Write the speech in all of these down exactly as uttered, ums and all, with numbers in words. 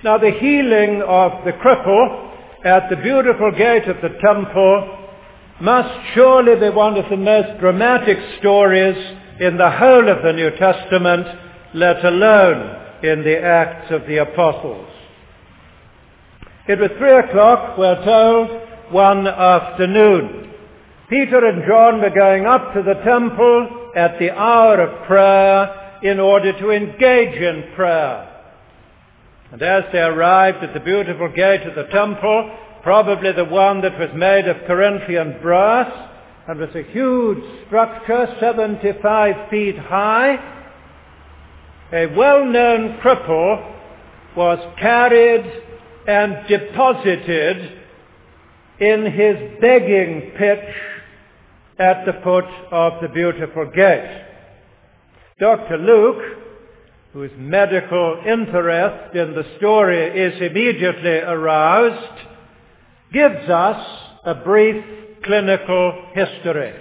Now, the healing of the cripple at the beautiful gate of the temple must surely be one of the most dramatic stories in the whole of the New Testament, let alone in the Acts of the Apostles. It was three o'clock, we're told, one afternoon. Peter and John were going up to the temple at the hour of prayer in order to engage in prayer. And as they arrived at the beautiful gate of the temple, probably the one that was made of Corinthian brass, and was a huge structure, seventy-five feet high, a well-known cripple was carried and deposited in his begging pitch at the foot of the beautiful gate. Doctor Luke, whose medical interest in the story is immediately aroused, gives us a brief clinical history.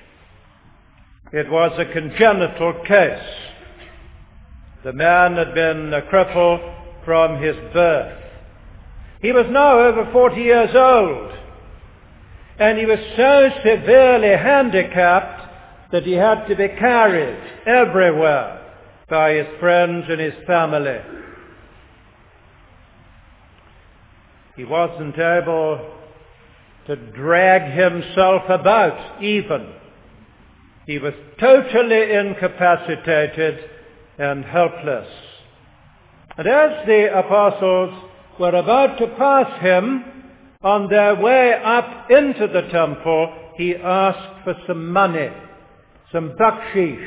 It was a congenital case. The man had been a cripple from his birth. He was now over forty years old, and he was so severely handicapped that he had to be carried everywhere by his friends and his family. He wasn't able to drag himself about even. He was totally incapacitated and helpless. And as the apostles were about to pass him on their way up into the temple, he asked for some money, some bakshish.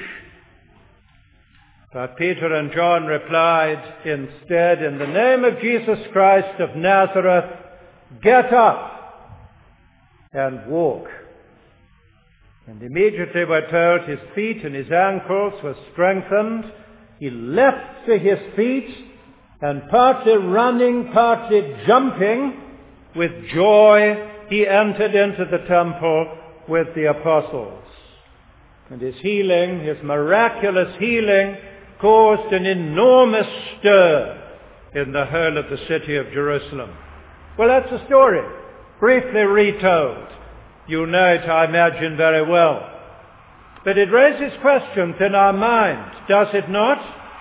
But Peter and John replied instead, "In the name of Jesus Christ of Nazareth, get up and walk." And immediately we're told his feet and his ankles were strengthened. He leapt to his feet, and partly running, partly jumping, with joy, he entered into the temple with the apostles. And his healing, his miraculous healing, caused an enormous stir in the whole of the city of Jerusalem. Well, that's the story, briefly retold. You know it, I imagine, very well. But it raises questions in our mind, does it not?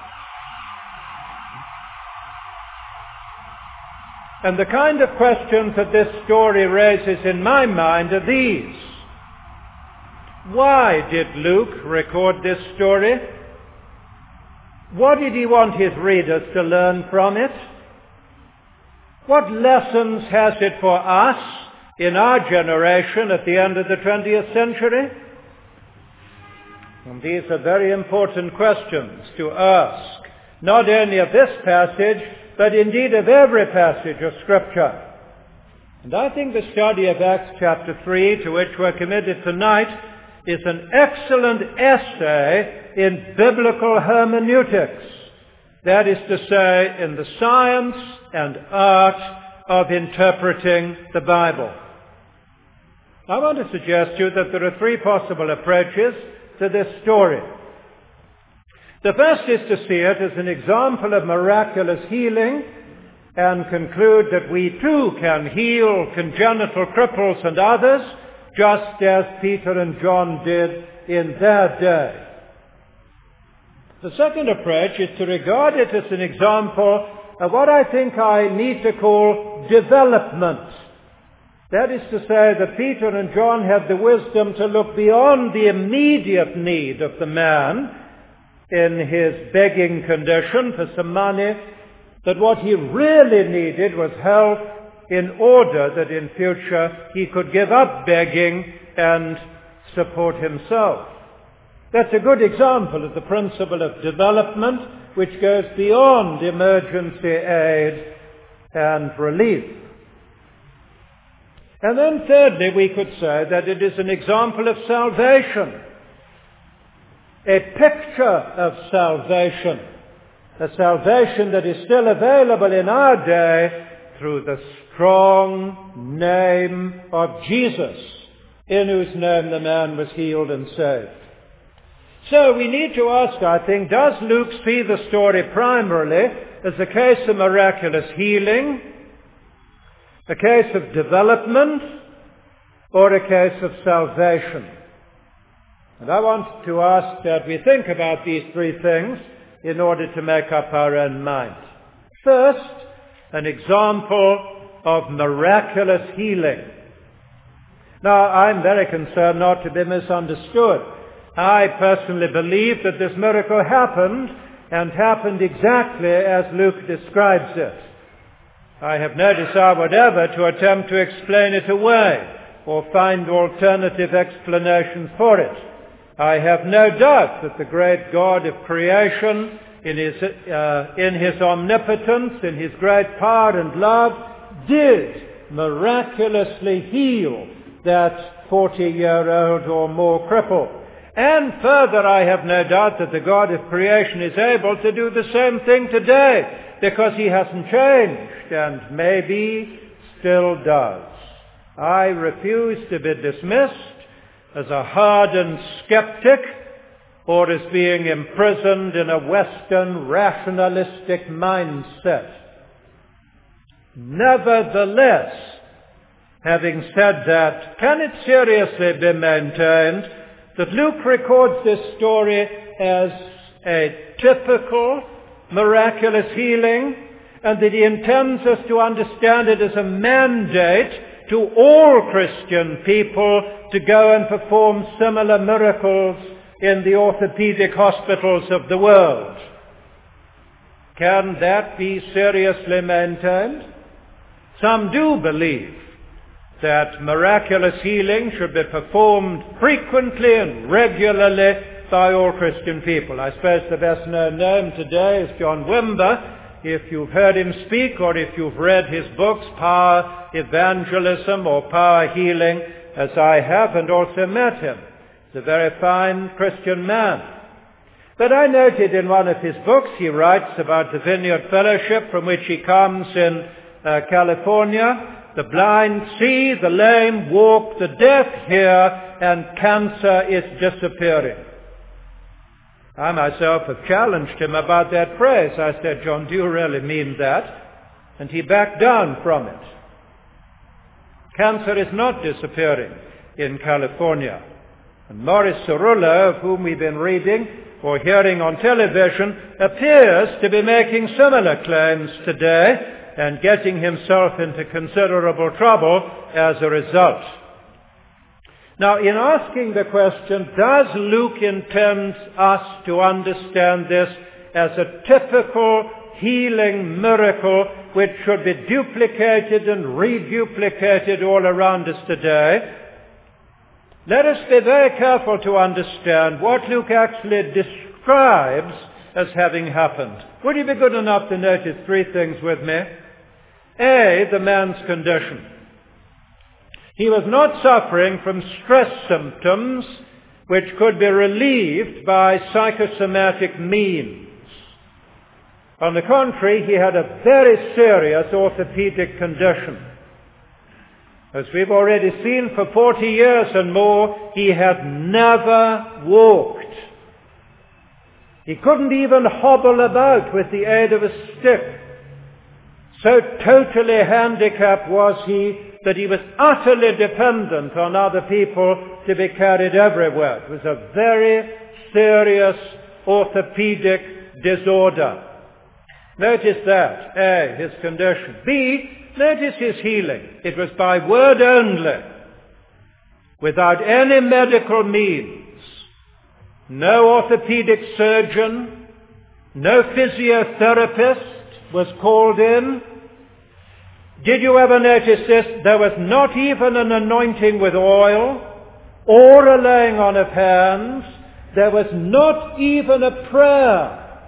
And the kind of questions that this story raises in my mind are these. Why did Luke record this story? What did he want his readers to learn from it? What lessons has it for us in our generation at the end of the twentieth century? And these are very important questions to ask, not only of this passage, but indeed of every passage of Scripture. And I think the study of Acts chapter three, to which we're committed tonight, is an excellent essay in biblical hermeneutics. That is to say, in the science and art of interpreting the Bible. I want to suggest to you that there are three possible approaches to this story. The first is to see it as an example of miraculous healing and conclude that we too can heal congenital cripples and others, just as Peter and John did in their day. The second approach is to regard it as an example of what I think I need to call development. That is to say that Peter and John had the wisdom to look beyond the immediate need of the man in his begging condition for some money, that what he really needed was help in order that in future he could give up begging and support himself. That's a good example of the principle of development, which goes beyond emergency aid and relief. And then thirdly, we could say that it is an example of salvation, a picture of salvation, a salvation that is still available in our day through the strong name of Jesus, in whose name the man was healed and saved. So we need to ask, I think, does Luke see the story primarily as a case of miraculous healing, a case of development, or a case of salvation? And I want to ask that we think about these three things in order to make up our own mind. First, an example of miraculous healing. Now, I'm very concerned not to be misunderstood. I personally believe that this miracle happened, and happened exactly as Luke describes it. I have no desire whatever to attempt to explain it away or find alternative explanations for it. I have no doubt that the great God of creation, in his, uh, in his omnipotence, in his great power and love, did miraculously heal that forty-year-old or more cripple. And further, I have no doubt that the God of creation is able to do the same thing today, because he hasn't changed, and maybe still does. I refuse to be dismissed as a hardened skeptic, or as being imprisoned in a Western rationalistic mindset. Nevertheless, having said that, can it seriously be maintained that Luke records this story as a typical miraculous healing, and that he intends us to understand it as a mandate to all Christian people to go and perform similar miracles in the orthopedic hospitals of the world? Can that be seriously maintained? Some do believe that miraculous healing should be performed frequently and regularly by all Christian people. I suppose the best known name today is John Wimber. If you've heard him speak, or if you've read his books, Power Evangelism or Power Healing, as I have, and also met him. He's a very fine Christian man. But I noted in one of his books, he writes about the Vineyard Fellowship from which he comes in uh, California. The blind see, the lame walk, the deaf hear, and cancer is disappearing. I myself have challenged him about that phrase. I said, John, do you really mean that? And he backed down from it. Cancer is not disappearing in California. And Morris Cerullo, of whom we've been reading or hearing on television, appears to be making similar claims today, and getting himself into considerable trouble as a result. Now, in asking the question, does Luke intend us to understand this as a typical healing miracle which should be duplicated and reduplicated all around us today? Let us be very careful to understand what Luke actually describes as having happened. Would you be good enough to notice three things with me? A, the man's condition. He was not suffering from stress symptoms which could be relieved by psychosomatic means. On the contrary, he had a very serious orthopedic condition. As we've already seen, for forty years and more, he had never walked. He couldn't even hobble about with the aid of a stick. So totally handicapped was he that he was utterly dependent on other people to be carried everywhere. It was a very serious orthopedic disorder. Notice that. A, his condition. B, notice his healing. It was by word only, without any medical means. No orthopedic surgeon, no physiotherapist was called in. Did you ever notice this? There was not even an anointing with oil or a laying on of hands. There was not even a prayer.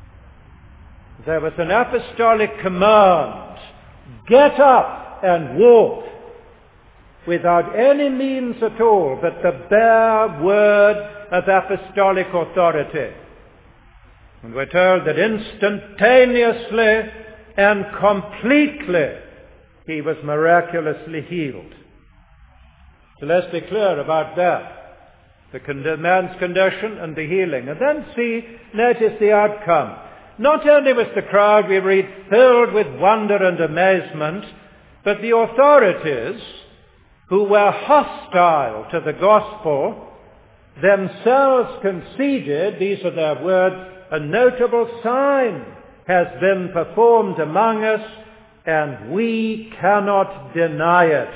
There was an apostolic command. Get up and walk, without any means at all but the bare word of apostolic authority. And we're told that instantaneously and completely he was miraculously healed. So let's be clear about that. the con- man's condition and the healing. And then see, notice the outcome. Not only was the crowd, we read, filled with wonder and amazement, but the authorities, who were hostile to the gospel, themselves conceded, these are their words, a notable sign has been performed among us, and we cannot deny it.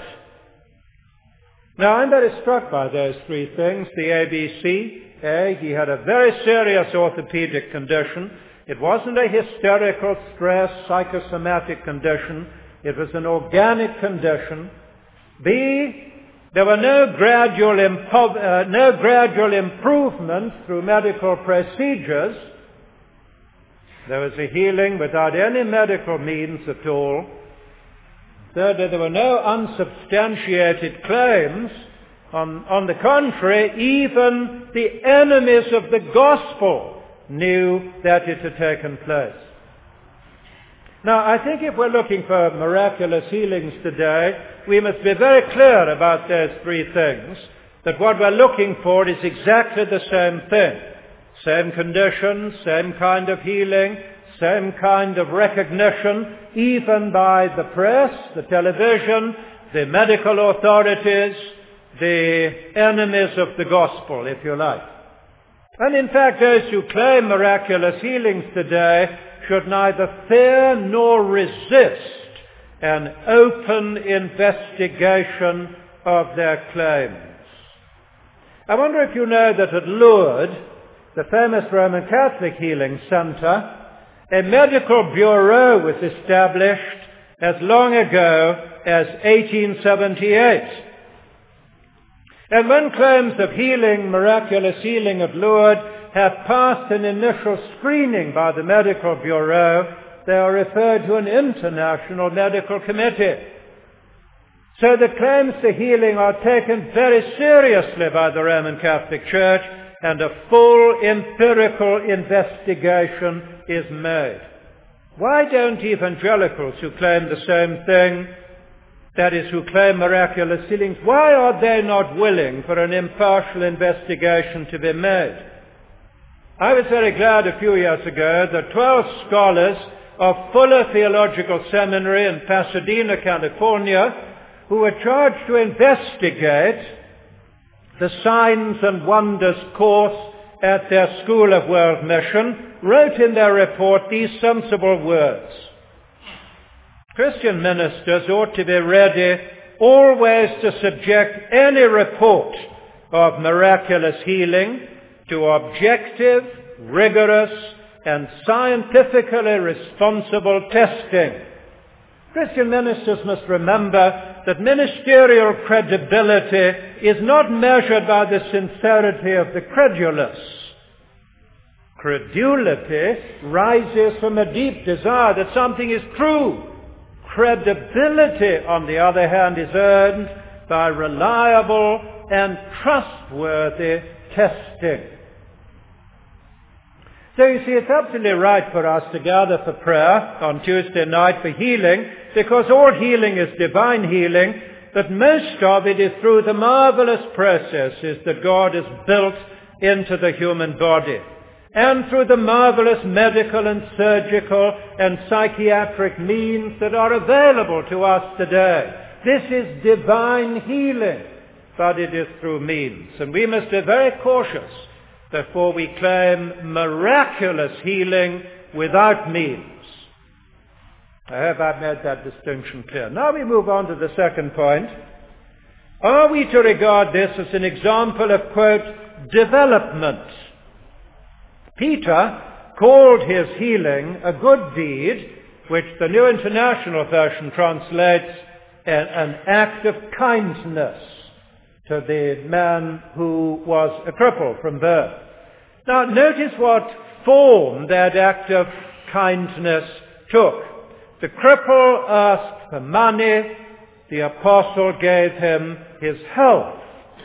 Now, I'm very struck by those three things. The A B C. A, he had a very serious orthopedic condition. It wasn't a hysterical, stress, psychosomatic condition. It was an organic condition. B, there were no gradual, impo- uh, no gradual improvements through medical procedures. There was a healing without any medical means at all. Thirdly, there were no unsubstantiated claims. On, on the contrary, even the enemies of the gospel knew that it had taken place. Now, I think if we're looking for miraculous healings today, we must be very clear about those three things, that what we're looking for is exactly the same thing. Same condition, same kind of healing, same kind of recognition, even by the press, the television, the medical authorities, the enemies of the gospel, if you like. And in fact, those who claim miraculous healings today should neither fear nor resist an open investigation of their claims. I wonder if you know that at Lourdes, the famous Roman Catholic Healing Center, a medical bureau was established as long ago as eighteen seventy-eight. And when claims of healing, miraculous healing at Lourdes, have passed an initial screening by the medical bureau, they are referred to an international medical committee. So the claims to healing are taken very seriously by the Roman Catholic Church, and a full empirical investigation is made. Why don't evangelicals who claim the same thing, that is, who claim miraculous healings, why are they not willing for an impartial investigation to be made? I was very glad a few years ago that twelve scholars of Fuller Theological Seminary in Pasadena, California, who were charged to investigate the Signs and Wonders course at their School of World Mission, wrote in their report these sensible words. Christian ministers ought to be ready always to subject any report of miraculous healing to objective, rigorous, and scientifically responsible testing. Christian ministers must remember that ministerial credibility is not measured by the sincerity of the credulous. Credulity rises from a deep desire that something is true. Credibility, on the other hand, is earned by reliable and trustworthy testing. So you see, it's absolutely right for us to gather for prayer on Tuesday night for healing, because all healing is divine healing, but most of it is through the marvelous processes that God has built into the human body, and through the marvelous medical and surgical and psychiatric means that are available to us today. This is divine healing, but it is through means. And we must be very cautious before we claim miraculous healing without means. I hope I've made that distinction clear. Now we move on to the second point. Are we to regard this as an example of, quote, development? Peter called his healing a good deed, which the New International Version translates an, an act of kindness to the man who was a cripple from birth. Now notice what form that act of kindness took. The cripple asked for money. The apostle gave him his health.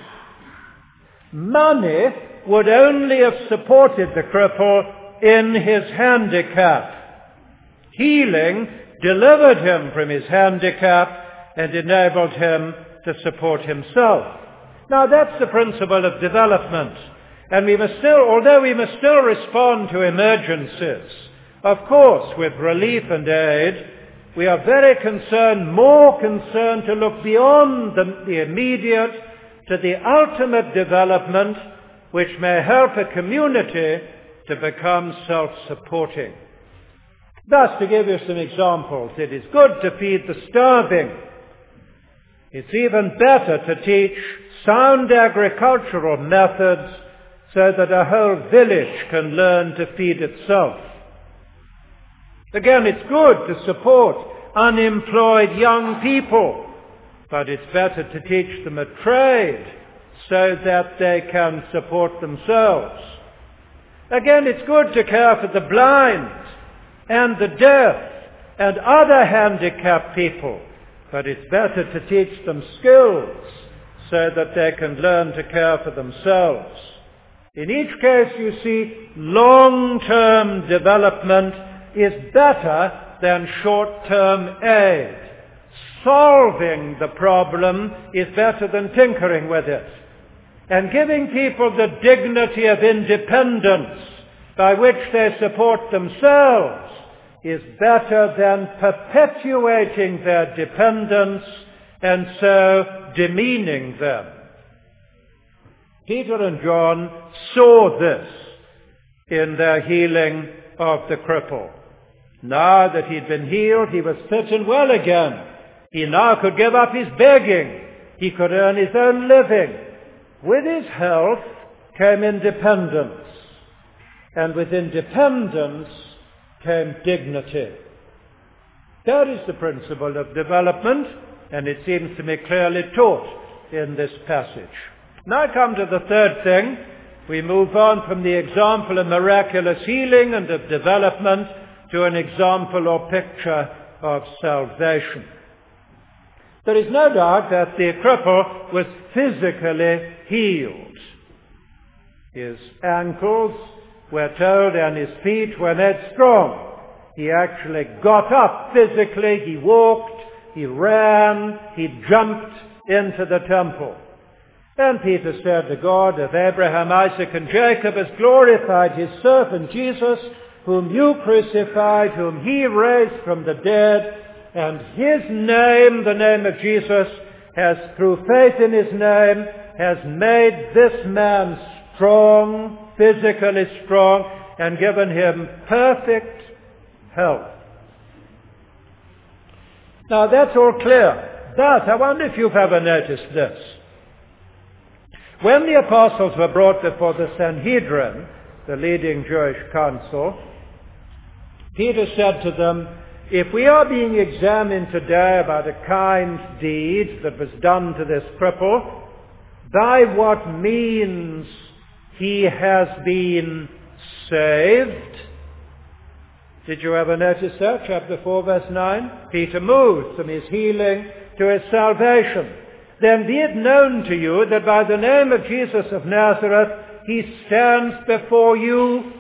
Money would only have supported the cripple in his handicap. Healing delivered him from his handicap and enabled him to support himself. Now that's the principle of development. And we must still, although we must still respond to emergencies, of course, with relief and aid, we are very concerned, more concerned to look beyond the, the immediate to the ultimate development which may help a community to become self-supporting. Thus, to give you some examples, it is good to feed the starving. It's even better to teach sound agricultural methods so that a whole village can learn to feed itself. Again, it's good to support unemployed young people, but it's better to teach them a trade so that they can support themselves. Again, it's good to care for the blind and the deaf and other handicapped people, but it's better to teach them skills so that they can learn to care for themselves. In each case, you see, long-term development is better than short-term aid. Solving the problem is better than tinkering with it. And giving people the dignity of independence by which they support themselves is better than perpetuating their dependence and so demeaning them. Peter and John saw this in their healing of the cripple. Now that he'd been healed, he was fit and well again. He now could give up his begging. He could earn his own living. With his health came independence. And with independence came dignity. That is the principle of development, and it seems to me clearly taught in this passage. Now I come to the third thing. We move on from the example of miraculous healing and of development to an example or picture of salvation. There is no doubt that the cripple was physically healed. His ankles, we're told, and his feet were made strong. He actually got up physically, he walked, he ran, he jumped into the temple. And Peter said, the God of Abraham, Isaac, and Jacob has glorified his servant Jesus, whom you crucified, whom he raised from the dead, and his name, the name of Jesus, has, through faith in his name, has made this man strong, physically strong, and given him perfect health. Now that's all clear. But I wonder if you've ever noticed this. When the apostles were brought before the Sanhedrin, the leading Jewish council, Peter said to them, if we are being examined today about a kind deed that was done to this cripple, by what means he has been saved. Did you ever notice that? Chapter four, verse nine. Peter moves from his healing to his salvation. Then be it known to you that by the name of Jesus of Nazareth, he stands before you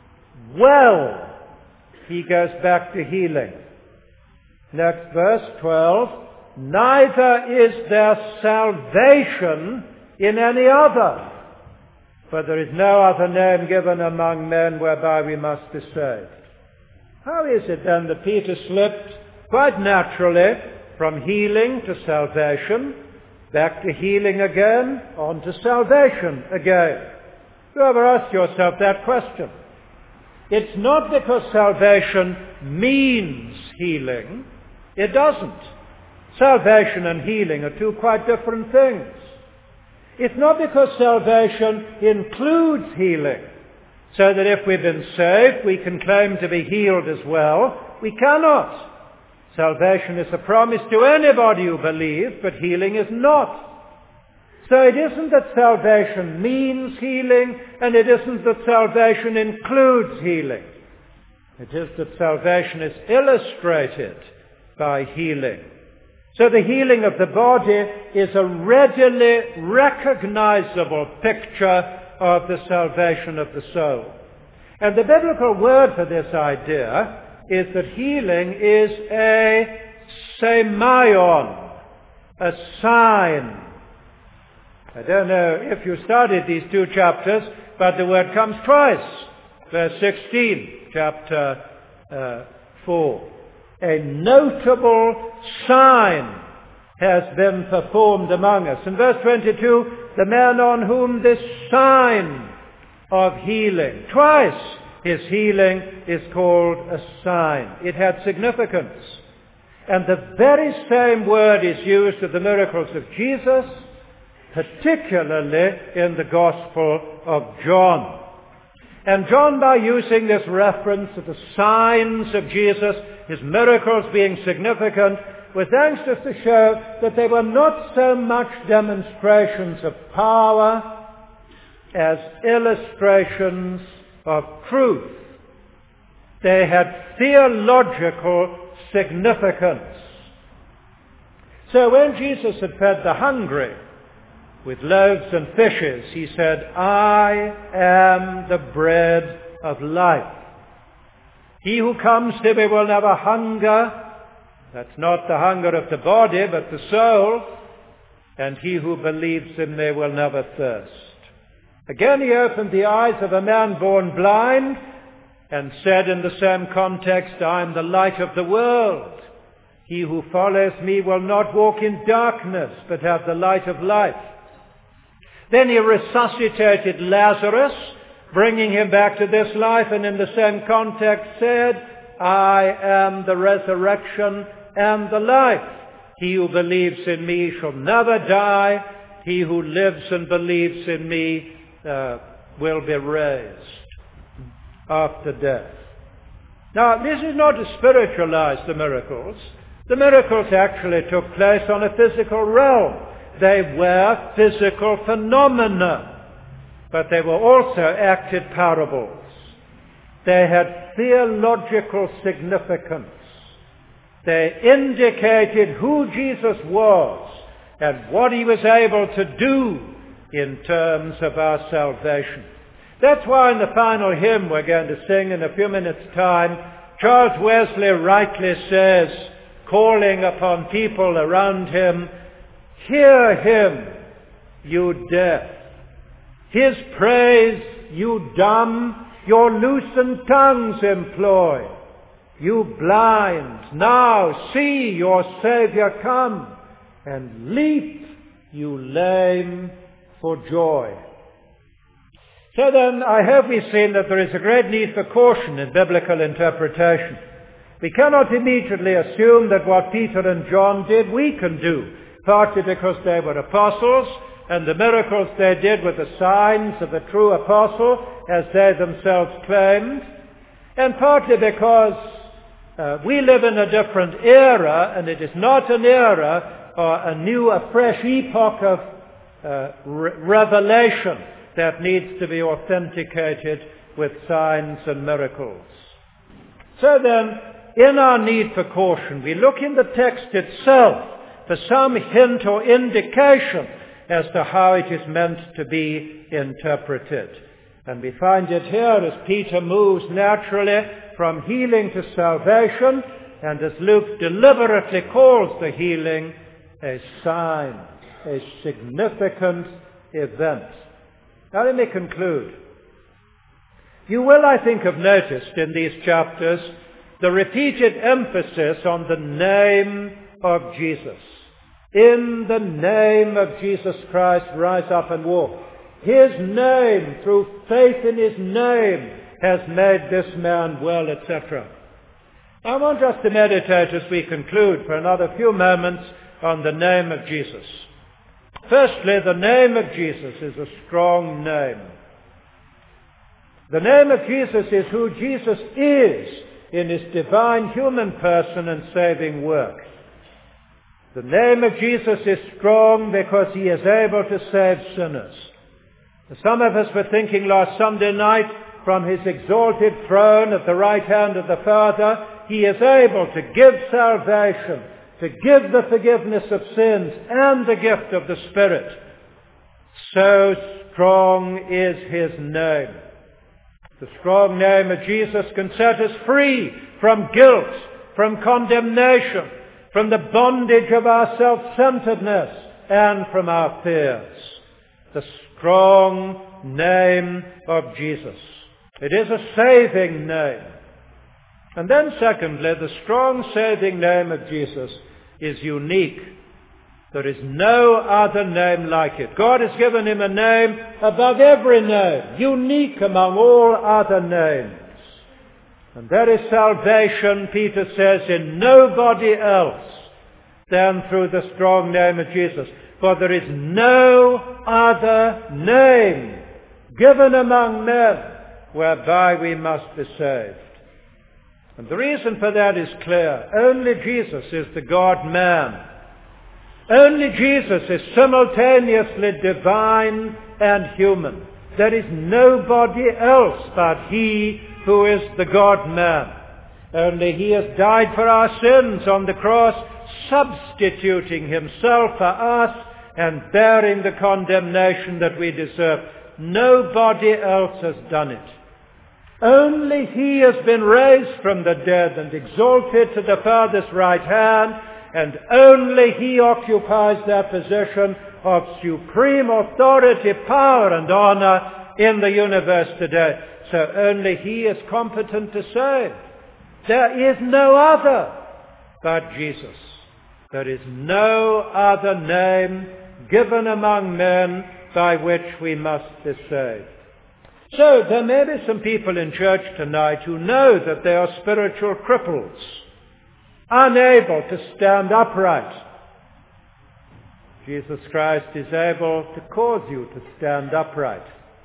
well. He goes back to healing. Next verse, twelve. Neither is there salvation in any other, for there is no other name given among men whereby we must be saved. How is it then that Peter slipped quite naturally from healing to salvation, back to healing again, on to salvation again? You ever ask yourself that question? It's not because salvation means healing. It doesn't. Salvation and healing are two quite different things. It's not because salvation includes healing, so that if we've been saved, we can claim to be healed as well. We cannot. Salvation is a promise to anybody who believes, but healing is not. So it isn't that salvation means healing, and it isn't that salvation includes healing. It is that salvation is illustrated by healing. So the healing of the body is a readily recognizable picture of the salvation of the soul. And the biblical word for this idea is that healing is a semeion, a sign, I don't know if you studied these two chapters, but the word comes twice. Verse sixteen, chapter uh, four. A notable sign has been performed among us. In verse twenty-two, the man on whom this sign of healing, twice his healing is called a sign. It had significance. And the very same word is used of the miracles of Jesus, particularly in the Gospel of John. And John, by using this reference to the signs of Jesus, his miracles being significant, was anxious to show that they were not so much demonstrations of power as illustrations of truth. They had theological significance. So when Jesus had fed the hungry with loaves and fishes, he said, I am the bread of life. He who comes to me will never hunger. That's not the hunger of the body, but the soul. And he who believes in me will never thirst. Again, he opened the eyes of a man born blind and said in the same context, I am the light of the world. He who follows me will not walk in darkness, but have the light of life. Then he resuscitated Lazarus, bringing him back to this life, and in the same context said, I am the resurrection and the life. He who believes in me shall never die. He who lives and believes in me uh, will be raised after death. Now, this is not to spiritualize the miracles. The miracles actually took place on a physical realm. They were physical phenomena, but they were also acted parables. They had theological significance. They indicated who Jesus was and what he was able to do in terms of our salvation. That's why in the final hymn we're going to sing in a few minutes' time, Charles Wesley rightly says, calling upon people around him, hear him, you deaf. His praise, you dumb, your loosened tongues employ. You blind, now see your Saviour come, and leap, you lame, for joy. So then, I hope we've seen that there is a great need for caution in biblical interpretation. We cannot immediately assume that what Peter and John did we can do, partly because they were apostles, and the miracles they did were the signs of a true apostle, as they themselves claimed, and partly because uh, we live in a different era, and it is not an era or a new, a fresh epoch of uh, re- revelation that needs to be authenticated with signs and miracles. So then, in our need for caution, we look in the text itself for some hint or indication as to how it is meant to be interpreted. And we find it here as Peter moves naturally from healing to salvation, and as Luke deliberately calls the healing a sign, a significant event. Now let me conclude. You will, I think, have noticed in these chapters the repeated emphasis on the name of Jesus. In the name of Jesus Christ, rise up and walk. His name, through faith in his name, has made this man well, et cetera. I want us to meditate as we conclude for another few moments on the name of Jesus. Firstly, the name of Jesus is a strong name. The name of Jesus is who Jesus is in his divine human person and saving work. The name of Jesus is strong because he is able to save sinners. Some of us were thinking last Sunday night, from his exalted throne at the right hand of the Father, he is able to give salvation, to give the forgiveness of sins and the gift of the Spirit. So strong is his name. The strong name of Jesus can set us free from guilt, from condemnation, from the bondage of our self-centeredness, and from our fears. the strong name of Jesus. It is a saving name. And then secondly, the strong saving name of Jesus is unique. There is no other name like it. God has given him a name above every name, unique among all other names. And there is salvation, Peter says, in nobody else than through the strong name of Jesus. For there is no other name given among men whereby we must be saved. And the reason for that is clear. Only Jesus is the God-man. Only Jesus is simultaneously divine and human. There is nobody else but he who is the God-man. Only he has died for our sins on the cross, substituting himself for us and bearing the condemnation that we deserve. Nobody else has done it. Only he has been raised from the dead and exalted to the Father's right hand, and only he occupies that position of supreme authority, power, and honor in the universe today. So only he is competent to save. There is no other but Jesus. There is no other name given among men by which we must be saved. So there may be some people in church tonight who know that they are spiritual cripples, unable to stand upright. Jesus Christ is able to cause you to stand upright.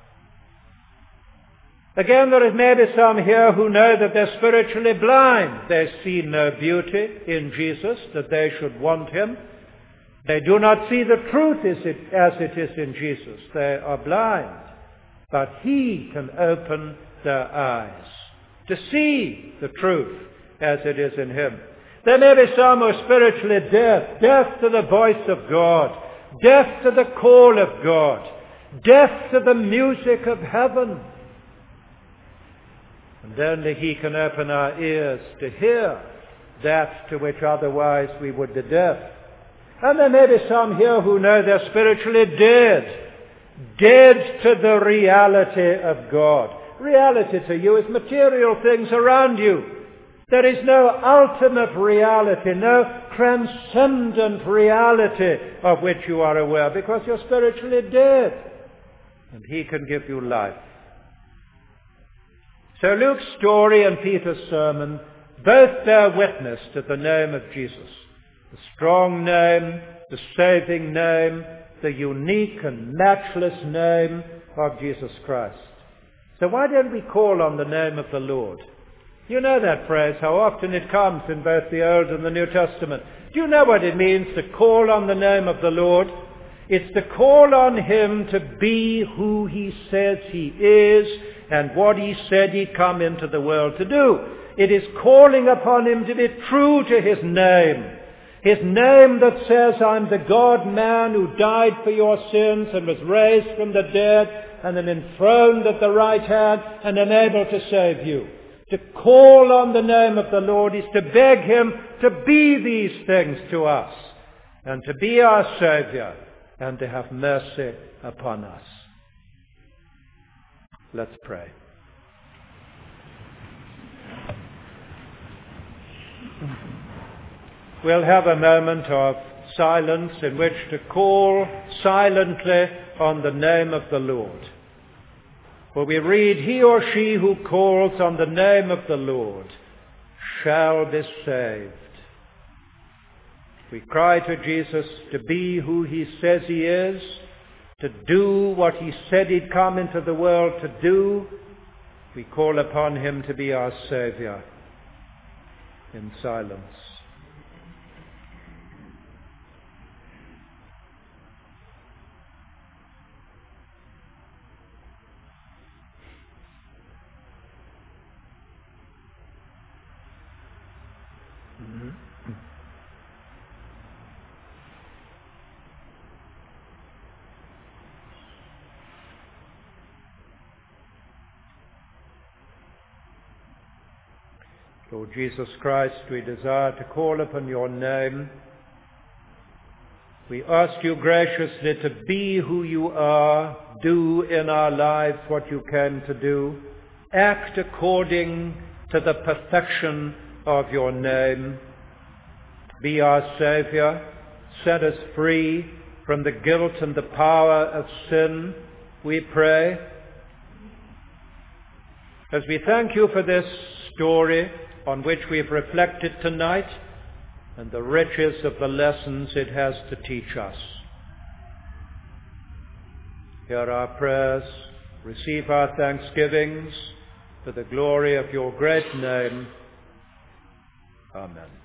Again, there may be some here who know that they're spiritually blind. They see no beauty in Jesus, that they should want him. They do not see the truth as it, as it is in Jesus. They are blind. But he can open their eyes to see the truth as it is in him. There may be some who are spiritually deaf, deaf to the voice of God, deaf to the call of God, deaf to the music of heaven. And only he can open our ears to hear that to which otherwise we would be deaf. And there may be some here who know they're spiritually dead, dead to the reality of God. Reality to you is material things around you. There is no ultimate reality, no transcendent reality of which you are aware, because you're spiritually dead. And he can give you life. So Luke's story and Peter's sermon both bear witness to the name of Jesus. The strong name, the saving name, the unique and matchless name of Jesus Christ. So why don't we call on the name of the Lord? You know that phrase, how often it comes in both the Old and the New Testament. Do you know what it means to call on the name of the Lord? It's to call on him to be who he says he is and what he said he'd come into the world to do. It is calling upon him to be true to his name. His name that says, I'm the God-man who died for your sins and was raised from the dead and am enthroned at the right hand and am able to save you. To call on the name of the Lord is to beg him to be these things to us and to be our Savior and to have mercy upon us. Let's pray. We'll have a moment of silence in which to call silently on the name of the Lord. For we read, he or she who calls on the name of the Lord shall be saved. We cry to Jesus to be who he says he is, to do what he said he'd come into the world to do. We call upon him to be our Savior in silence. Lord Jesus Christ, we desire to call upon your name We ask you graciously to be who you are, do in our lives what you can to do, act according to the perfection of your name. Be our Saviour, set us free from the guilt and the power of sin, we pray. As we thank you for this story on which we've reflected tonight, and the riches of the lessons it has to teach us. Hear our prayers, receive our thanksgivings for the glory of your great name. Amen.